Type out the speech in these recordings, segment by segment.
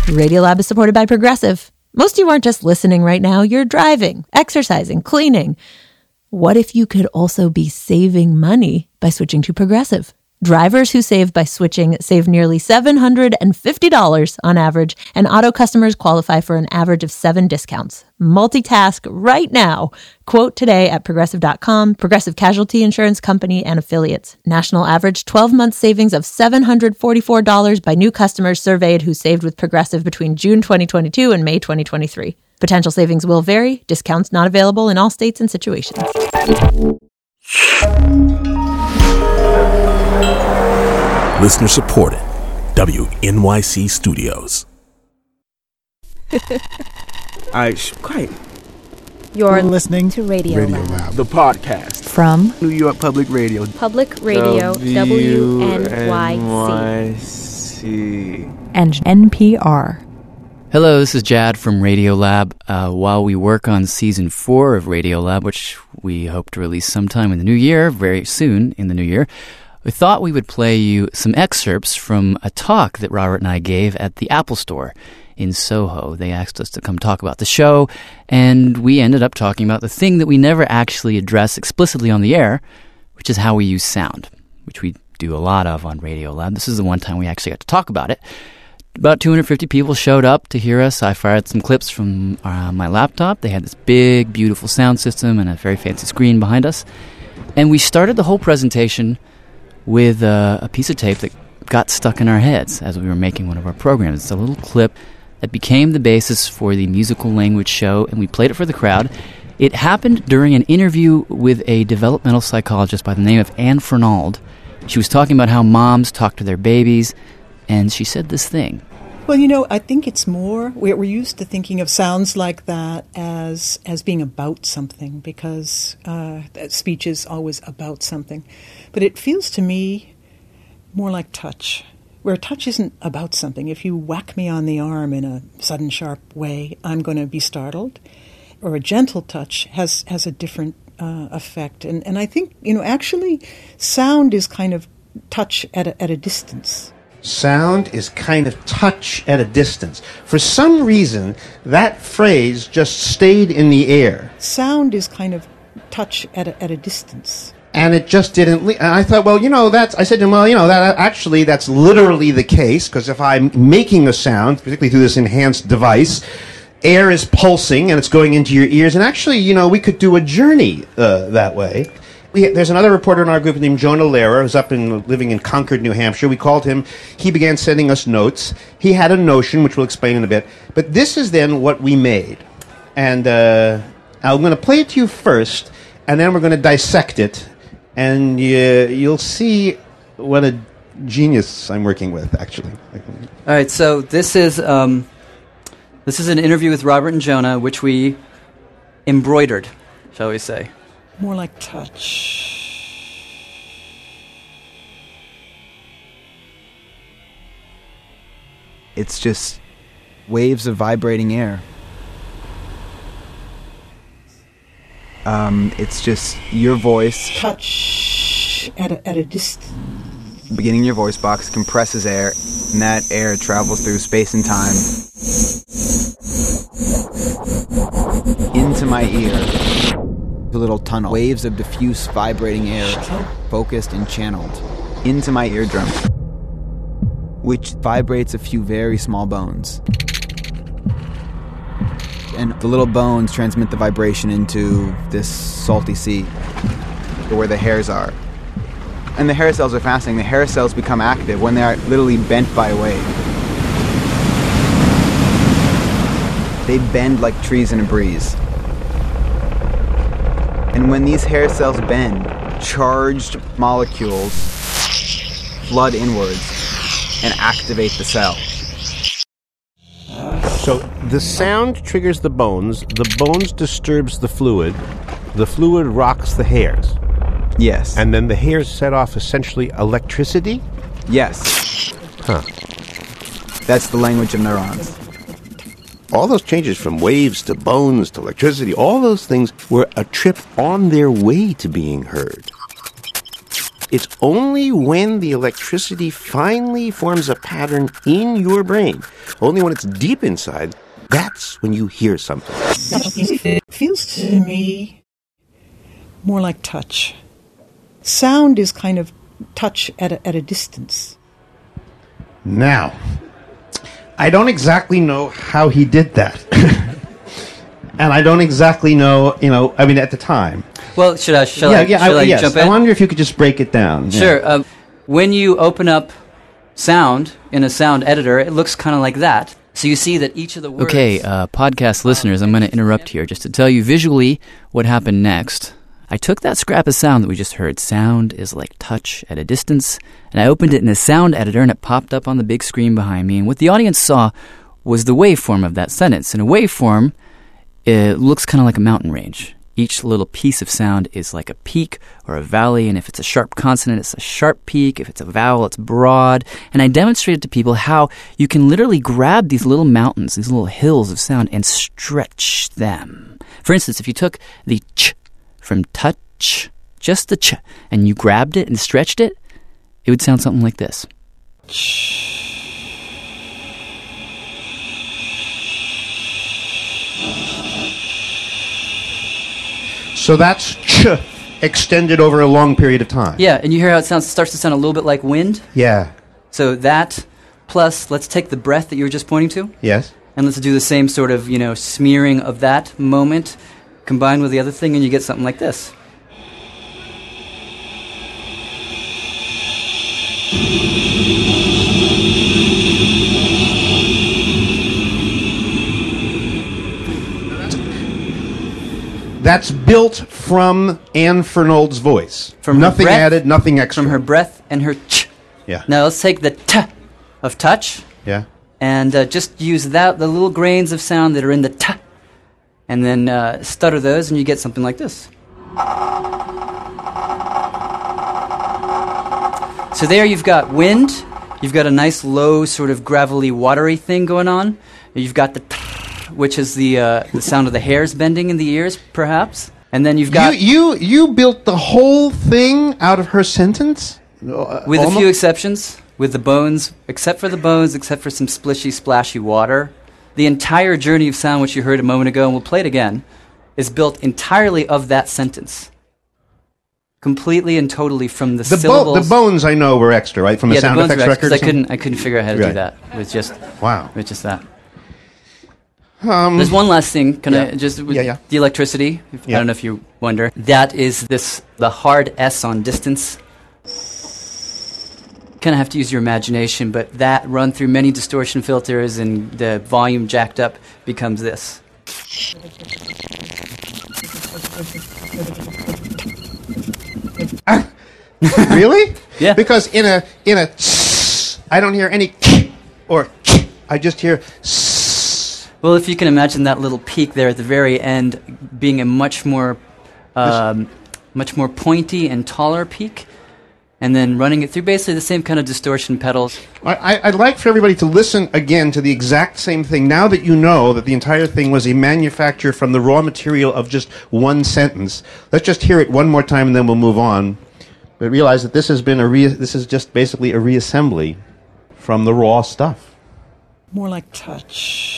Radiolab is supported by Progressive. Most of you aren't just listening right now, you're driving, exercising, cleaning. What if you could also be saving money by switching to Progressive? Drivers who save by switching save nearly $750 on average, and auto customers qualify for an average of 7 discounts. Multitask right now. Quote today at Progressive.com, Progressive Casualty Insurance Company and Affiliates. National average 12-month savings of $744 by new customers surveyed who saved with Progressive between June 2022 and May 2023. Potential savings will vary. Discounts not available in all states and situations. Listener supported. WNYC Studios. All right, quiet. You're listening to Radio Lab. The podcast. From New York Public Radio. Public Radio, WNYC. And NPR. Hello, this is Jad from Radiolab. While we work on Season 4 of Radiolab, which we hope to release sometime in the new year, very soon in the new year, we thought we would play you some excerpts from a talk that Robert and I gave at the Apple Store in Soho. They asked us to come talk about the show, and we ended up talking about the thing that we never actually address explicitly on the air, which is how we use sound, which we do a lot of on Radiolab. This is the one time we actually got to talk about it. About 250 people showed up to hear us. I fired some clips from my laptop. They had this big, beautiful sound system and a very fancy screen behind us. And we started the whole presentation with a piece of tape that got stuck in our heads as we were making one of our programs. It's a little clip that became the basis for the musical language show, and we played it for the crowd. It happened during an interview with a developmental psychologist by the name of Anne Fernald. She was talking about how moms talk to their babies, and she said this thing. Well, you know, I think it's more, we're used to thinking of sounds like that as being about something, because speech is always about something. But it feels to me more like touch, where touch isn't about something. If you whack me on the arm in a sudden, sharp way, I'm going to be startled. Or a gentle touch has a different effect. And I think, you know, actually sound is kind of touch at a distance. Sound is kind of touch at a distance. For some reason, that phrase just stayed in the air. Sound is kind of touch at a distance. And it just didn't leave. And I thought, well, you know, I said to him, well, you know, that's literally the case, because if I'm making a sound, particularly through this enhanced device, air is pulsing and it's going into your ears. And actually, you know, we could do a journey that way. There's another reporter in our group named Jonah Lehrer, who's living in Concord, New Hampshire. We called him. He began sending us notes. He had a notion, which we'll explain in a bit. But this is then what we made. And I'm going to play it to you first, and then we're going to dissect it. And you'll see what a genius I'm working with, actually. All right, so this is an interview with Robert and Jonah, which we embroidered, shall we say. More like touch. It's just waves of vibrating air. It's just your voice. Touch at a distance. Beginning your voice box compresses air, and that air travels through space and time into my ear. A little tunnel. Waves of diffuse vibrating air, focused and channeled into my eardrum, which vibrates a few very small bones. And the little bones transmit the vibration into this salty sea, where the hairs are. And the hair cells are fascinating. The hair cells become active when they are literally bent by a wave. They bend like trees in a breeze. And when these hair cells bend, charged molecules flood inwards and activate the cell. So the sound triggers the bones disturbs the fluid rocks the hairs. Yes. And then the hairs set off essentially electricity? Yes. Huh. That's the language of neurons. All those changes from waves to bones to electricity, all those things were a trip on their way to being heard. It's only when the electricity finally forms a pattern in your brain, only when it's deep inside, that's when you hear something. It feels to me more like touch. Sound is kind of touch at a distance. Now, I don't exactly know how he did that. And I don't exactly know, at the time. Well, should I jump in? I wonder if you could just break it down. Sure. Yeah. When you open up sound in a sound editor, it looks kind of like that. So you see that each of the words... Okay, podcast listeners, I'm going to interrupt here just to tell you visually what happened next. I took that scrap of sound that we just heard, sound is like touch at a distance, and I opened it in a sound editor and it popped up on the big screen behind me. And what the audience saw was the waveform of that sentence. And a waveform, it looks kind of like a mountain range. Each little piece of sound is like a peak or a valley, and if it's a sharp consonant, it's a sharp peak. If it's a vowel, it's broad. And I demonstrated to people how you can literally grab these little mountains, these little hills of sound, and stretch them. For instance, if you took the ch from touch, just the ch, and you grabbed it and stretched it, it would sound something like this. So that's ch extended over a long period of time. Yeah, and you hear how it starts to sound a little bit like wind? Yeah. So that, plus, let's take the breath that you were just pointing to. Yes. And let's do the same sort of, smearing of that moment combined with the other thing, and you get something like this. That's built from Anne Fernald's voice. From nothing breath, added, nothing extra. From her breath and her ch. Yeah. Now let's take the t of touch. Yeah. And just use the little grains of sound that are in the t, and then stutter those, and you get something like this. So there you've got wind. You've got a nice low, sort of gravelly, watery thing going on. You've got the t, which is the sound of the hairs bending in the ears, perhaps. And then you've got... You built the whole thing out of her sentence? With a few exceptions. With the bones, except for the bones, except for some splishy, splashy water. The entire journey of sound, which you heard a moment ago, and we'll play it again, is built entirely of that sentence. Completely and totally from the syllables. The bones I know were extra, right? From the sound effects records? I couldn't figure out how to do that. With just that. There's one last thing. The electricity? I don't know if you wonder. That is the hard S on distance. Kind of have to use your imagination, but that run through many distortion filters and the volume jacked up becomes this. Really? Yeah. Because in a I don't hear any or I just hear. Well, if you can imagine that little peak there at the very end being a much more pointy and taller peak, and then running it through basically the same kind of distortion pedals. I'd like for everybody to listen again to the exact same thing. Now that you know that the entire thing was a manufacture from the raw material of just one sentence, let's just hear it one more time and then we'll move on. But realize that this is just basically a reassembly from the raw stuff. More like touch.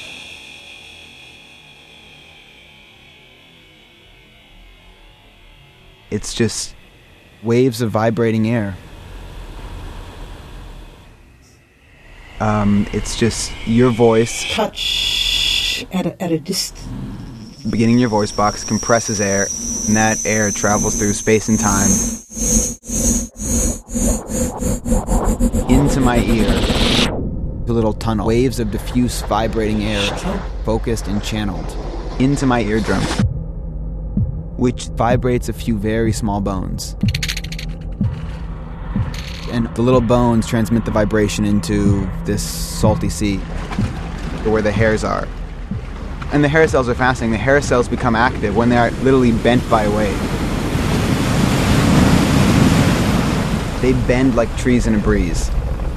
It's just waves of vibrating air. It's just your voice. Touch at a distance. Beginning your voice box compresses air, and that air travels through space and time into my ear. The little tunnel. Waves of diffuse vibrating air, focused and channeled into my eardrum, which vibrates a few very small bones. And the little bones transmit the vibration into this salty sea where the hairs are. And the hair cells are fascinating. The hair cells become active when they are literally bent by a wave. They bend like trees in a breeze.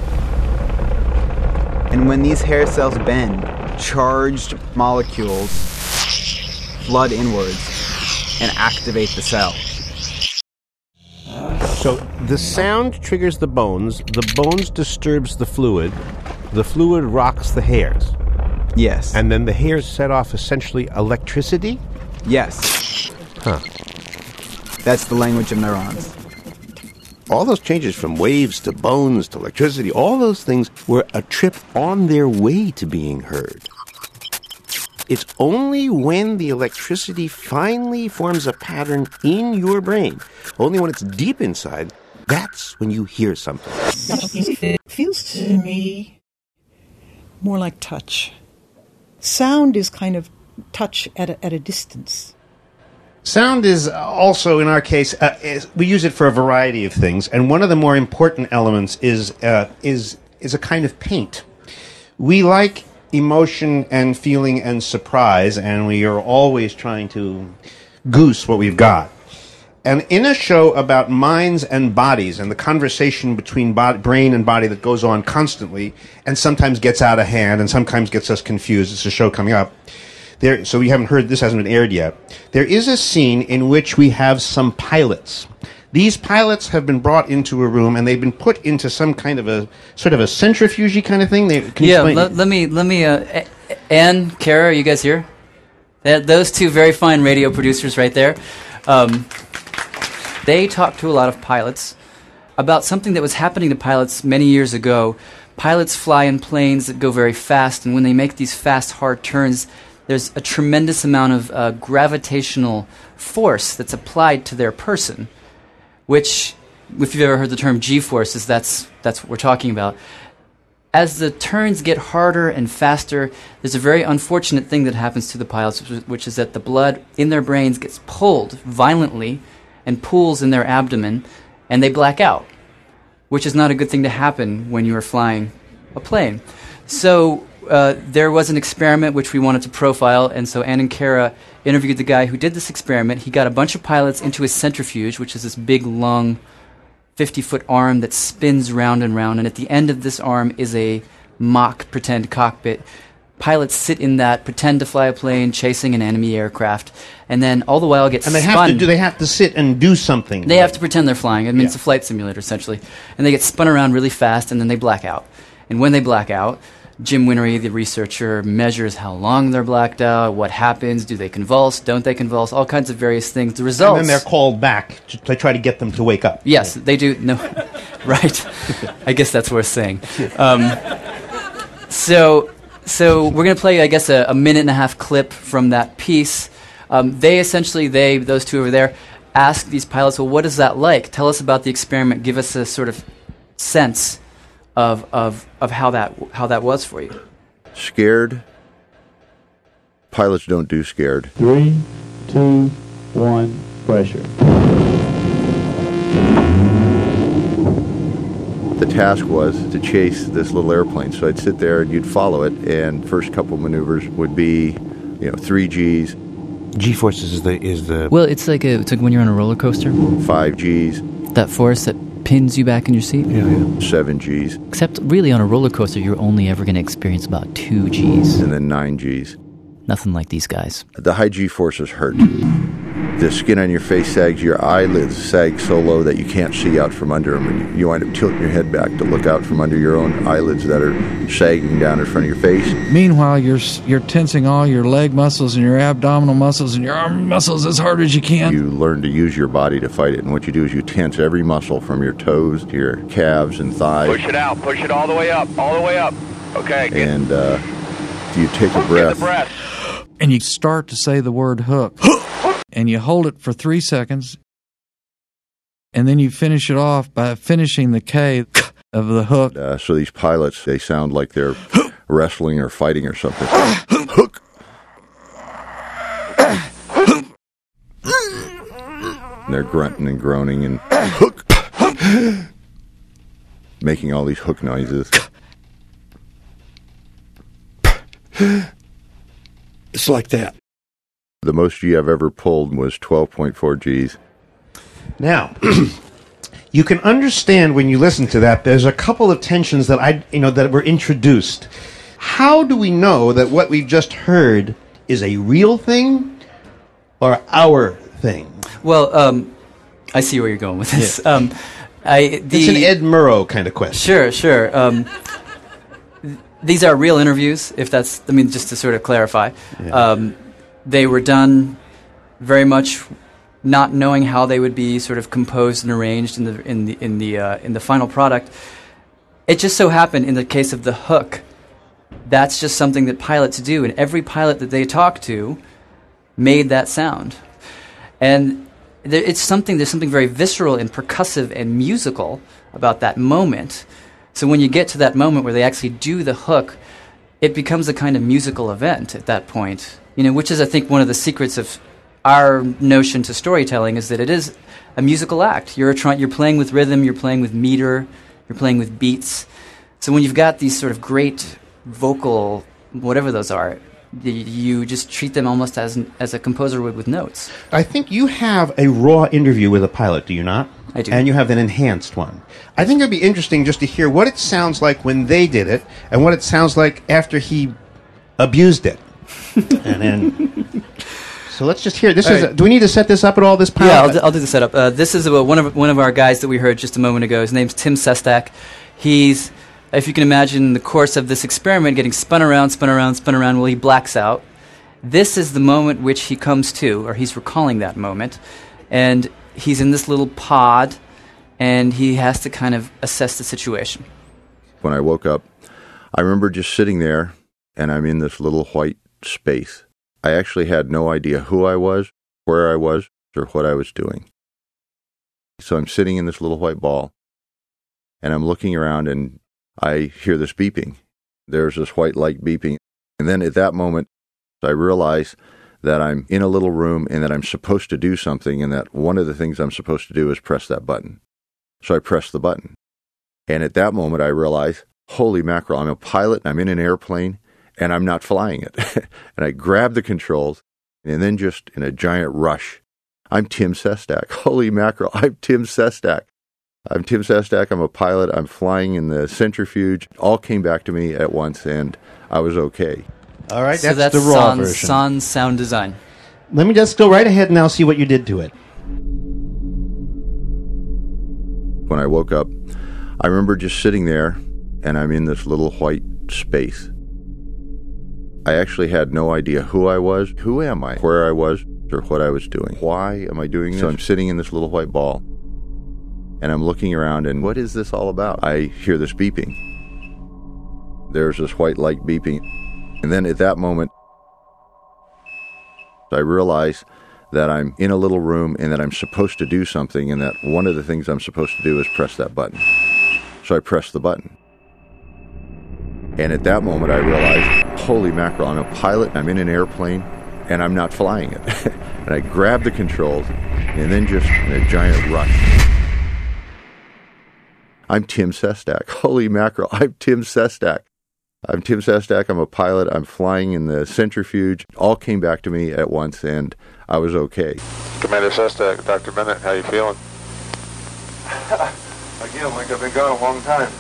And when these hair cells bend, charged molecules flood inwards and activate the cell. So the sound triggers the bones disturbs the fluid rocks the hairs. Yes. And then the hairs set off essentially electricity? Yes. Huh. That's the language of neurons. All those changes from waves to bones to electricity, all those things were a trip on their way to being heard. It's only when the electricity finally forms a pattern in your brain, only when it's deep inside, that's when you hear something. It feels to me more like touch. Sound is kind of touch at a distance. Sound is also, in our case, we use it for a variety of things, and one of the more important elements is a kind of paint. We like emotion and feeling and surprise, and we are always trying to goose what we've got. And in a show about minds and bodies and the conversation between brain and body that goes on constantly and sometimes gets out of hand and sometimes gets us confused, it's a show coming up. So we haven't heard, this hasn't been aired yet. There is a scene in which we have some pilots. These pilots have been brought into a room and they've been put into some kind of a sort of a centrifuge kind of thing. Let me. Ann, Kara, are you guys here? Those two very fine radio producers right there. They talked to a lot of pilots about something that was happening to pilots many years ago. Pilots fly in planes that go very fast, and when they make these fast, hard turns, there's a tremendous amount of gravitational force that's applied to their person, which, if you've ever heard the term G-forces, that's what we're talking about. As the turns get harder and faster, there's a very unfortunate thing that happens to the pilots, which is that the blood in their brains gets pulled violently and pools in their abdomen, and they black out, which is not a good thing to happen when you are flying a plane. So there was an experiment which we wanted to profile, and so Ann and Kara interviewed the guy who did this experiment. He got a bunch of pilots into his centrifuge, which is this big, long, 50-foot arm that spins round and round, and at the end of this arm is a mock pretend cockpit. Pilots sit in that, pretend to fly a plane, chasing an enemy aircraft, and then all the while get spun. And they have to sit and do something. They have to pretend they're flying. I mean, it's a flight simulator, essentially. And they get spun around really fast, and then they black out. And when they black out, Jim Winery, the researcher, measures how long they're blacked out, what happens, do they convulse, don't they convulse, all kinds of various things. The results... And then they're called back to try to get them to wake up. Yes, they do. No, right. I guess that's worth saying. So we're going to play, I guess, a minute and a half clip from that piece. Those two over there, ask these pilots, well, what is that like? Tell us about the experiment. Give us a sort of sense of how that was for you. Scared? Pilots don't do scared. 3, 2, 1, pressure. The task was to chase this little airplane. So I'd sit there and you'd follow it, and first couple maneuvers would be, 3 Gs. G-forces is the Well, it's like when you're on a roller coaster. 5 Gs. That force that pins you back in your seat. Yeah. 7 Gs. Except really on a roller coaster, you're only ever going to experience about 2 Gs. And then 9 Gs. Nothing like these guys. The high G forces hurt. The skin on your face sags, your eyelids sag so low that you can't see out from under them, and you wind up tilting your head back to look out from under your own eyelids that are sagging down in front of your face. Meanwhile, you're tensing all your leg muscles and your abdominal muscles and your arm muscles as hard as you can. You learn to use your body to fight it, and what you do is you tense every muscle from your toes to your calves and thighs. Push it out. Push it all the way up. All the way up. Okay. And you take a breath. And you start to say the word hook. And you hold it for 3 seconds, and then you finish it off by finishing the K of the hook. So these pilots, they sound like they're wrestling or fighting or something. Hook! And they're grunting and groaning and hook! Making all these hook noises. It's like that. The most G I've ever pulled was 12.4 Gs. Now, you can understand when you listen to that, there's a couple of tensions that that were introduced. How do we know that what we've just heard is a real thing or our thing? Well, I see where you're going with this. Yeah. It's an Ed Murrow kind of question. Sure. These are real interviews, if that's, just to sort of clarify. Yeah. They were done very much not knowing how they would be sort of composed and arranged in the final product. It just so happened in the case of the hook, that's just something that pilots do, and every pilot that they talked to made that sound. And there's something very visceral and percussive and musical about that moment. So when you get to that moment where they actually do the hook, it becomes a kind of musical event at that point, which is, I think, one of the secrets of our notion to storytelling, is that it is a musical act. You're playing with rhythm, you're playing with meter, you're playing with beats. So when you've got these sort of great vocal, whatever those are, you just treat them almost as a composer would with notes. I think you have a raw interview with a pilot, do you not? I do. And you have an enhanced one. I think it'd be interesting just to hear what it sounds like when they did it and what it sounds like after he abused it. And then... So let's just hear. Do we need to set this up at all? This pilot? Yeah, I'll do the setup. This is one of our guys that we heard just a moment ago. His name's Tim Sestak. He's, if you can imagine, the course of this experiment, getting spun around. Well, he blacks out. This is the moment which he comes to, or he's recalling that moment, and he's in this little pod, and he has to kind of assess the situation. When I woke up, I remember just sitting there, and I'm in this little white space. I actually had no idea who I was, where I was, or what I was doing. So I'm sitting in this little white ball, and I'm looking around, and I hear this beeping. There's this white light beeping. And then at that moment, I realize that I'm in a little room and that I'm supposed to do something, and that one of the things I'm supposed to do is press that button. So I press the button. And at that moment, I realize, holy mackerel, I'm a pilot, and I'm in an airplane, and I'm not flying it. And I grab the controls, and then just in a giant rush, I'm Tim Sestak. Holy mackerel, I'm Tim Sestak. I'm Tim Sestak, I'm a pilot, I'm flying in the centrifuge. All came back to me at once, and I was okay. All right, so that's the raw version. Sans sound design. Let me just go right ahead and now see what you did to it. When I woke up, I remember just sitting there, and I'm in this little white space. I actually had no idea who I was, who am I, where I was, or what I was doing. Why am I doing this? So I'm sitting in this little white ball, and I'm looking around, and what is this all about? I hear this beeping. There's this white light beeping. And then at that moment, I realize that I'm in a little room and that I'm supposed to do something, and that one of the things I'm supposed to do is press that button. So I press the button. And at that moment, I realized, holy mackerel, I'm a pilot, I'm in an airplane, and I'm not flying it. And I grab the controls, and then just in a giant rush, I'm Tim Sestak. Holy mackerel, I'm Tim Sestak. I'm Tim Sestak, I'm a pilot, I'm flying in the centrifuge. All came back to me at once, and I was okay. Commander Sestak, Dr. Bennett, how you feeling? Again, like I've been gone a long time.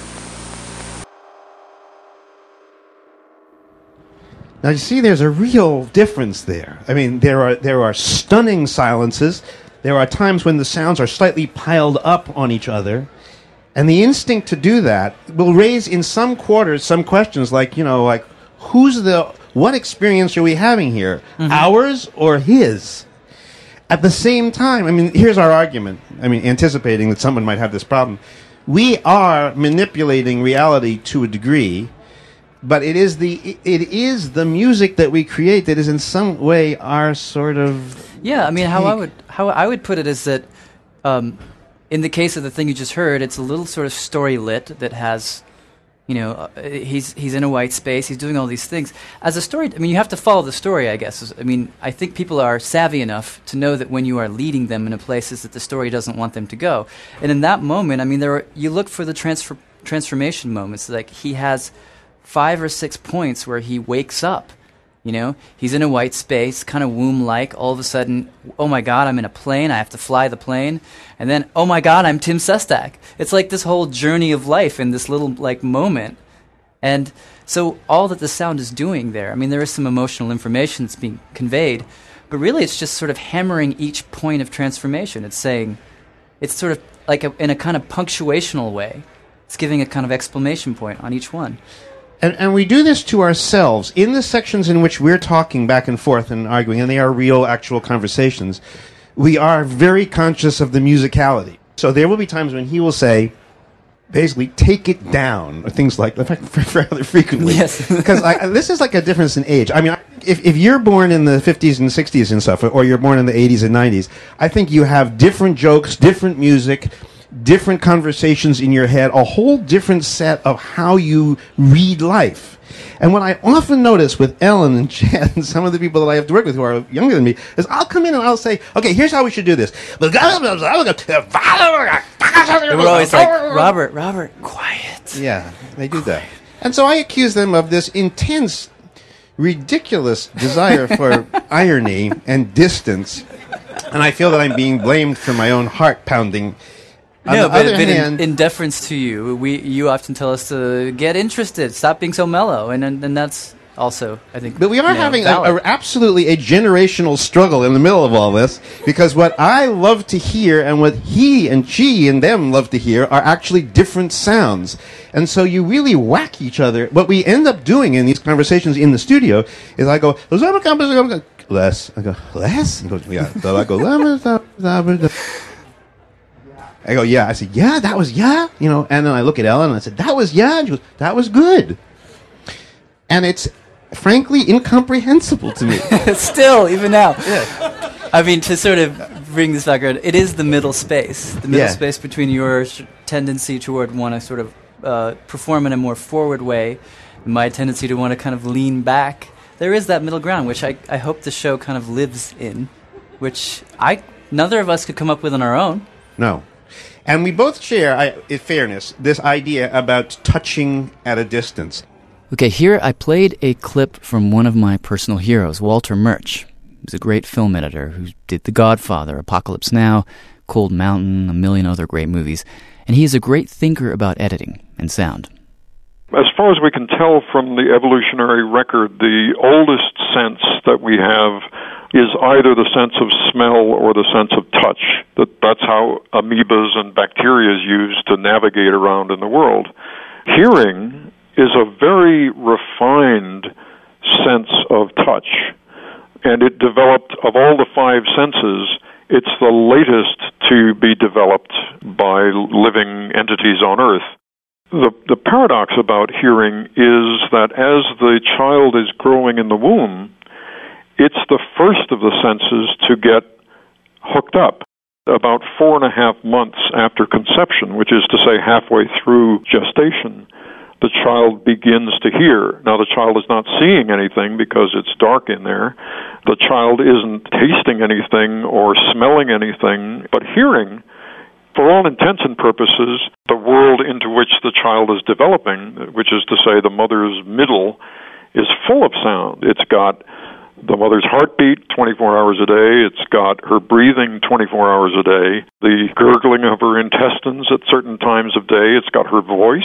Now, you see, there's a real difference there. I mean, there are stunning silences. There are times when the sounds are slightly piled up on each other. And the instinct to do that will raise in some quarters some questions like, what experience are we having here? Mm-hmm. Ours or his? At the same time, I mean, here's our argument. I mean, anticipating that someone might have this problem. We are manipulating reality to a degree, but it is the music that we create that is in some way our sort of... Yeah, I mean, how I would put it is that... in the case of the thing you just heard, it's a little sort of story lit that has, he's in a white space, he's doing all these things. As a story, I mean, you have to follow the story, I guess. I mean, I think people are savvy enough to know that when you are leading them into places that the story doesn't want them to go. And in that moment, I mean, you look for the transformation moments. Like, he has 5 or 6 points where he wakes up. He's in a white space, kind of womb-like. All of a sudden, oh my God, I'm in a plane. I have to fly the plane. And then, oh my God, I'm Tim Sestak. It's like this whole journey of life in this little moment. And so all that the sound is doing there, I mean, there is some emotional information that's being conveyed, but really it's just sort of hammering each point of transformation. It's saying, It's sort of like in a kind of punctuational way. It's giving a kind of exclamation point on each one. And we do this to ourselves in the sections in which we're talking back and forth and arguing, and they are real, actual conversations. We are very conscious of the musicality. So there will be times when he will say, basically, take it down, or things like that, rather frequently. Yes. Because this is like a difference in age. I mean, if you're born in the 50s and 60s and stuff, or you're born in the 80s and 90s, I think you have different jokes, different music, different conversations in your head, a whole different set of how you read life. And what I often notice with Ellen and Chad and some of the people that I have to work with who are younger than me is I'll come in and I'll say, okay, here's how we should do this. And we're always like, Robert, quiet. Yeah, they do that. And so I accuse them of this intense, ridiculous desire for irony and distance. And I feel that I'm being blamed for my own heart pounding. But in deference to you, you often tell us to get interested, stop being so mellow, and that's also, I think. But we are having absolutely a generational struggle in the middle of all this, because what I love to hear and what he and she and them love to hear are actually different sounds. And so you really whack each other. What we end up doing in these conversations in the studio is I go, less. I go, less? He goes, yeah. So I go, I go, yeah. I said, yeah, that was, yeah. You know, and then I look at Ellen and I said, that was, yeah. And she goes, that was good. And it's frankly incomprehensible to me. Still, even now. Yeah. I mean, to sort of bring this back around, it is the middle space. The middle space between your tendency toward want to sort of perform in a more forward way, and my tendency to want to kind of lean back. There is that middle ground, which I hope the show kind of lives in, which neither of us could come up with on our own. No. And we both share, in fairness, this idea about touching at a distance. Okay, here I played a clip from one of my personal heroes, Walter Murch. He's a great film editor who did The Godfather, Apocalypse Now, Cold Mountain, a million other great movies. And he is a great thinker about editing and sound. As far as we can tell from the evolutionary record, the oldest sense that we have is either the sense of smell or the sense of touch. That's how amoebas and bacteria is used to navigate around in the world. Hearing is a very refined sense of touch, and it developed, of all the five senses, it's the latest to be developed by living entities on Earth. The paradox about hearing is that as the child is growing in the womb, it's the first of the senses to get hooked up. About 4.5 months after conception, which is to say halfway through gestation, the child begins to hear. Now, the child is not seeing anything because it's dark in there. The child isn't tasting anything or smelling anything, but hearing, for all intents and purposes, the world into which the child is developing, which is to say the mother's middle, is full of sound. It's got the mother's heartbeat 24 hours a day. It's got her breathing 24 hours a day, the gurgling of her intestines at certain times of day. It's got her voice.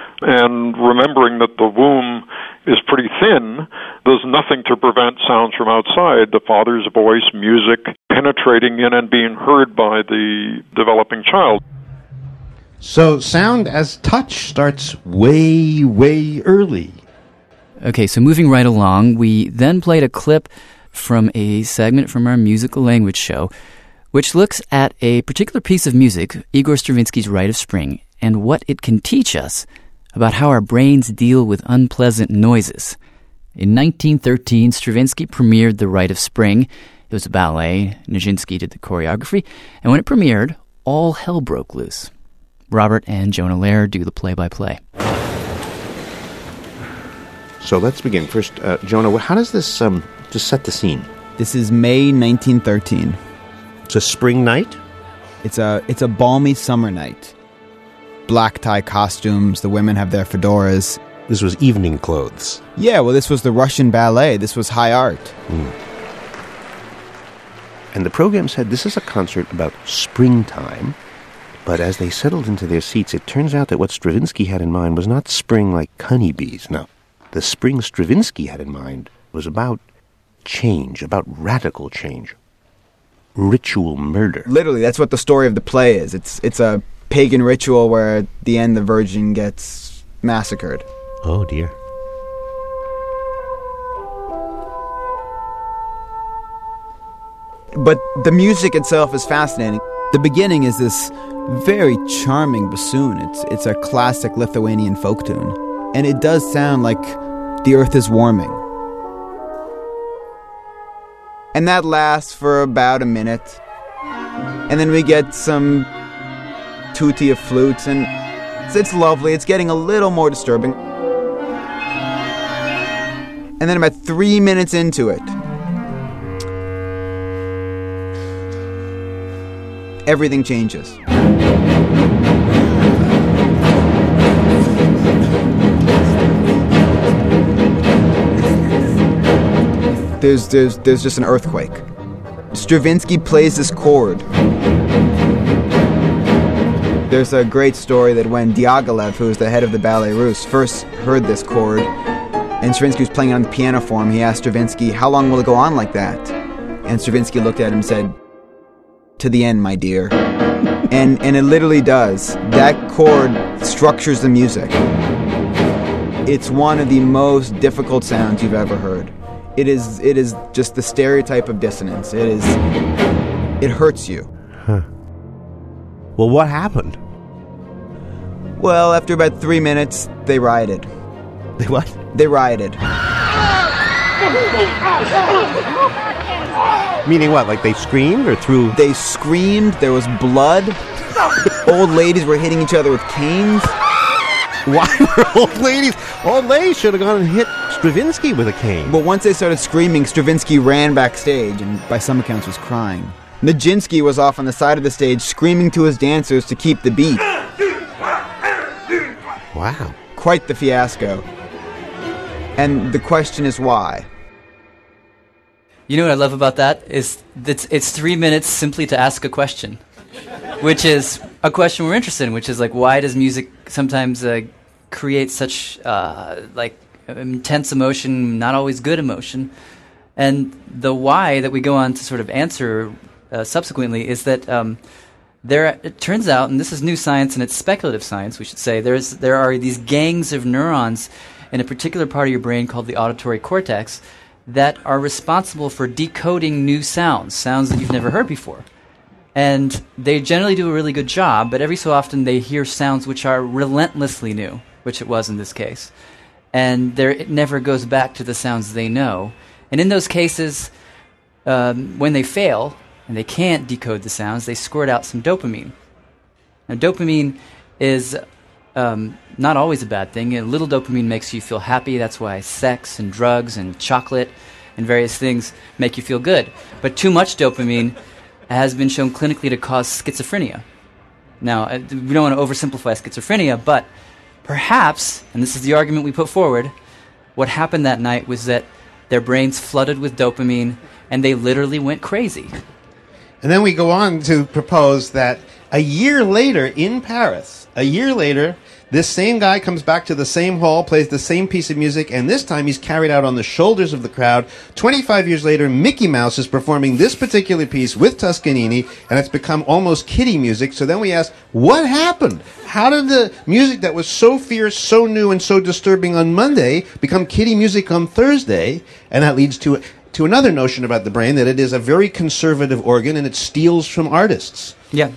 And remembering that the womb is pretty thin, there's nothing to prevent sounds from outside, the father's voice, music, penetrating in and being heard by the developing child. So sound as touch starts way, way early. Okay, so moving right along, we then played a clip from a segment from our musical language show, which looks at a particular piece of music, Igor Stravinsky's Rite of Spring, and what it can teach us about how our brains deal with unpleasant noises. In 1913, Stravinsky premiered the Rite of Spring. It was a ballet. Nijinsky did the choreography. And when it premiered, all hell broke loose. Robert and Jonah Lehrer do the play-by-play. So let's begin. First, Jonah, how does this just set the scene? This is May 1913. It's a spring night? It's a balmy summer night. Black tie costumes, the women have their fedoras. This was evening clothes. Yeah, well, this was the Russian ballet. This was high art. And the program said this is a concert about springtime, but as they settled into their seats, it turns out that what Stravinsky had in mind was not spring like honeybees. No, the spring Stravinsky had in mind was about change, about radical change. ritual murder. Literally, that's what the story of the play is. It's a pagan ritual where at the end the virgin gets massacred. Oh, dear. But the music itself is fascinating. The beginning is this very charming bassoon. It's a classic Lithuanian folk tune. And it does sound like the earth is warming. And that lasts for about a minute. And then we get some tutti of flutes, and it's lovely. It's getting a little more disturbing. And then about 3 minutes into it, everything changes. There's just an earthquake. Stravinsky plays this chord. There's a great story that when Diaghilev, who was the head of the Ballet Russe, first heard this chord, and Stravinsky was playing it on the piano for him, he asked Stravinsky, "How long will it go on like that?" And Stravinsky looked at him and said, "To the end, my dear." And it literally does. That chord structures the music. It's one of the most difficult sounds you've ever heard. It is just the stereotype of dissonance. It hurts you. Huh. Well, what happened? Well, after about 3 minutes, they rioted. They what? They rioted. Meaning what? Like they screamed or threw? They screamed. There was blood. Old ladies were hitting each other with canes. Why were old ladies? Old ladies should have gone and hit Stravinsky with a cane. But once they started screaming, Stravinsky ran backstage and by some accounts was crying. Nijinsky was off on the side of the stage screaming to his dancers to keep the beat. Wow. Quite the fiasco. And the question is why? You know what I love about that is it's 3 minutes simply to ask a question, which is a question we're interested in, which is like, why does music sometimes create such intense emotion, not always good emotion? And the why that we go on to sort of answer subsequently is that it turns out, and this is new science and it's speculative science, we should say, there are these gangs of neurons in a particular part of your brain called the auditory cortex that are responsible for decoding new sounds that you've never heard before. And they generally do a really good job, but every so often they hear sounds which are relentlessly new, which it was in this case. And it never goes back to the sounds they know. And in those cases, when they fail and they can't decode the sounds, they squirt out some dopamine. Now, dopamine is not always a bad thing. A little dopamine makes you feel happy. That's why sex and drugs and chocolate and various things make you feel good. But too much dopamine has been shown clinically to cause schizophrenia. Now, we don't want to oversimplify schizophrenia, but perhaps, and this is the argument we put forward, what happened that night was that their brains flooded with dopamine and they literally went crazy. And then we go on to propose that a year later in Paris, this same guy comes back to the same hall, plays the same piece of music, and this time he's carried out on the shoulders of the crowd. 25 years later, Mickey Mouse is performing this particular piece with Toscanini, and it's become almost kiddie music. So then we ask, what happened? How did the music that was so fierce, so new, and so disturbing on Monday become kiddie music on Thursday? And that leads to another notion about the brain, that it is a very conservative organ, and it steals from artists. Yeah,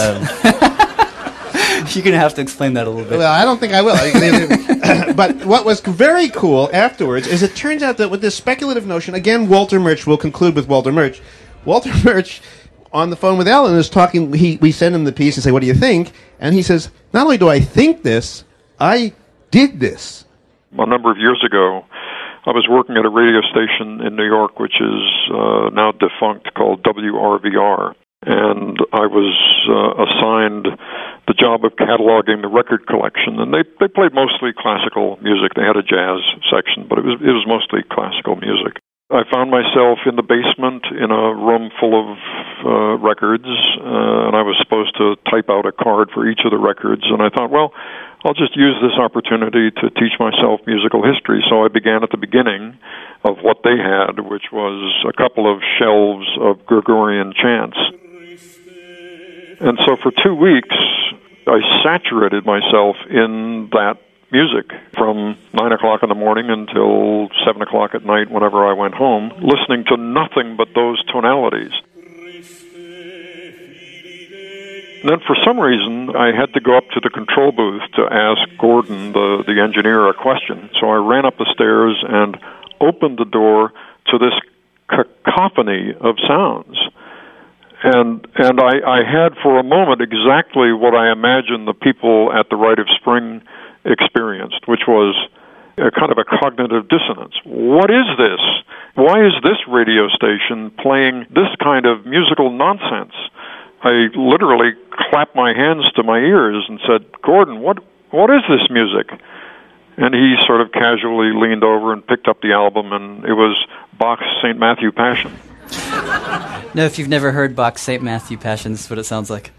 you're going to have to explain that a little bit. Well, I don't think I will. But what was very cool afterwards is it turns out that with this speculative notion, again, Walter Murch, we'll conclude with Walter Murch. Walter Murch, on the phone with Ellen, is talking, we send him the piece and say, what do you think? And he says, not only do I think this, I did this. A number of years ago, I was working at a radio station in New York, which is now defunct, called WRVR. And I was assigned the job of cataloging the record collection. And they played mostly classical music. They had a jazz section, but it was mostly classical music. I found myself in the basement in a room full of records, and I was supposed to type out a card for each of the records. And I thought, well, I'll just use this opportunity to teach myself musical history. So I began at the beginning of what they had, which was a couple of shelves of Gregorian chants. And so for 2 weeks, I saturated myself in that music from 9 o'clock in the morning until 7 o'clock at night whenever I went home, listening to nothing but those tonalities. And then for some reason, I had to go up to the control booth to ask Gordon, the engineer, a question. So I ran up the stairs and opened the door to this cacophony of sounds. And I had for a moment exactly what I imagined the people at the Rite of Spring experienced, which was a kind of a cognitive dissonance. What is this? Why is this radio station playing this kind of musical nonsense? I literally clapped my hands to my ears and said, Gordon, what is this music? And he sort of casually leaned over and picked up the album, and it was Bach's St. Matthew Passion. No, if you've never heard Bach's St. Matthew Passion, this is what it sounds like.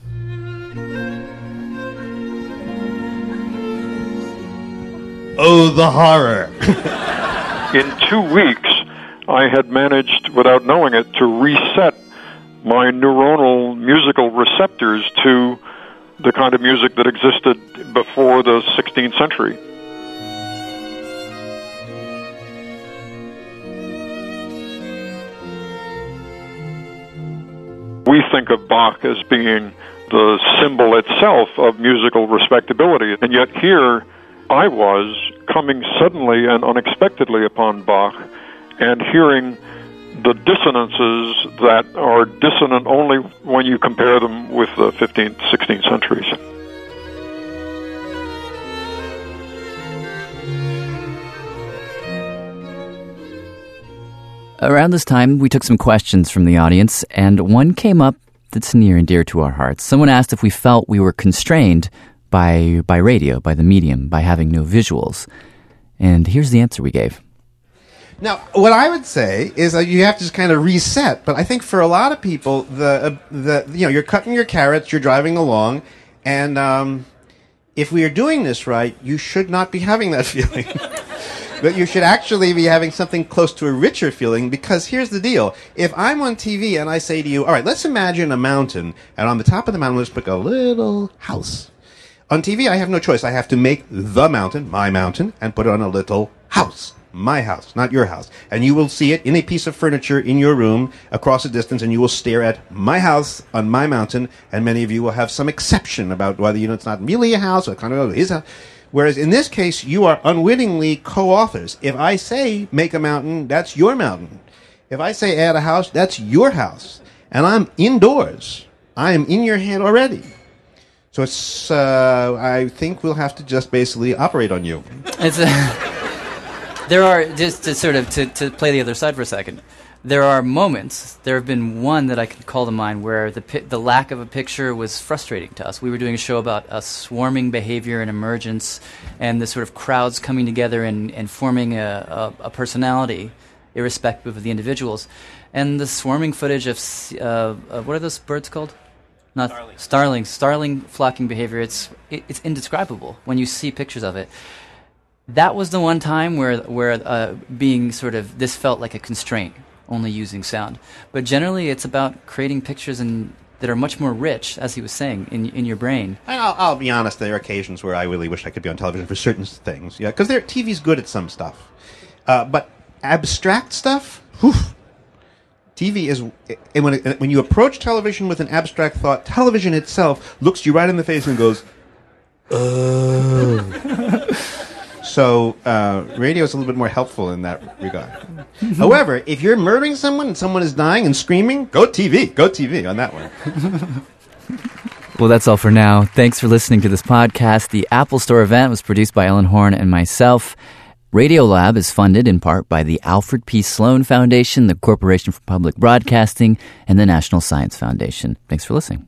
Oh, the horror. In 2 weeks, I had managed, without knowing it, to reset my neuronal musical receptors to the kind of music that existed before the 16th century. We think of Bach as being the symbol itself of musical respectability, and yet here I was coming suddenly and unexpectedly upon Bach and hearing the dissonances that are dissonant only when you compare them with the 15th, 16th centuries. Around this time, we took some questions from the audience, and one came up that's near and dear to our hearts. Someone asked if we felt we were constrained by radio, by the medium, by having no visuals. And here's the answer we gave. Now, what I would say is you have to just kind of reset. But I think for a lot of people, you're cutting your carrots, you're driving along, and if we are doing this right, you should not be having that feeling. But you should actually be having something close to a richer feeling, because here's the deal. If I'm on TV and I say to you, all right, let's imagine a mountain, and on the top of the mountain, let's put a little house. On TV, I have no choice. I have to make the mountain, my mountain, and put it on a little house. My house, not your house. And you will see it in a piece of furniture in your room across a distance, and you will stare at my house on my mountain, and many of you will have some exception about whether it's not really a house or kind of is a... Whereas in this case, you are unwittingly co-authors. If I say make a mountain, that's your mountain. If I say add a house, that's your house. And I'm indoors. I am in your head already. So it's, I think we'll have to just basically operate on you. There are, just to sort of, to play the other side for a second, there are moments, there have been one that I could call to mind where the lack of a picture was frustrating to us. We were doing a show about a swarming behavior and emergence and the sort of crowds coming together and forming a personality irrespective of the individuals. And the swarming footage of what are those birds called? Not starling flocking behavior. It's indescribable when you see pictures of it. That was the one time where being sort of, this felt like a constraint, only using sound. But generally, it's about creating pictures that are much more rich, as he was saying, in your brain. I'll be honest, there are occasions where I really wish I could be on television for certain things. Yeah, because TV's good at some stuff. But abstract stuff, TV is... And when you approach television with an abstract thought, television itself looks you right in the face and goes, So radio is a little bit more helpful in that regard. However, if you're murdering someone and someone is dying and screaming, go TV on that one. Well, that's all for now. Thanks for listening to this podcast. The Apple Store event was produced by Ellen Horn and myself. Radiolab is funded in part by the Alfred P. Sloan Foundation, the Corporation for Public Broadcasting, and the National Science Foundation. Thanks for listening.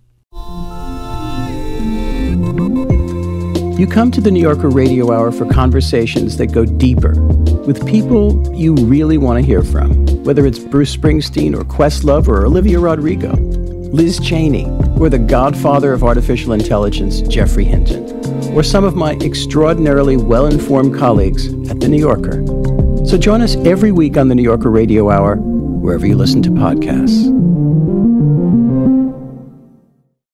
You come to the New Yorker Radio Hour for conversations that go deeper with people you really want to hear from, whether it's Bruce Springsteen or Questlove or Olivia Rodrigo, Liz Cheney, or the godfather of artificial intelligence, Geoffrey Hinton, or some of my extraordinarily well-informed colleagues at the New Yorker. So join us every week on the New Yorker Radio Hour, wherever you listen to podcasts.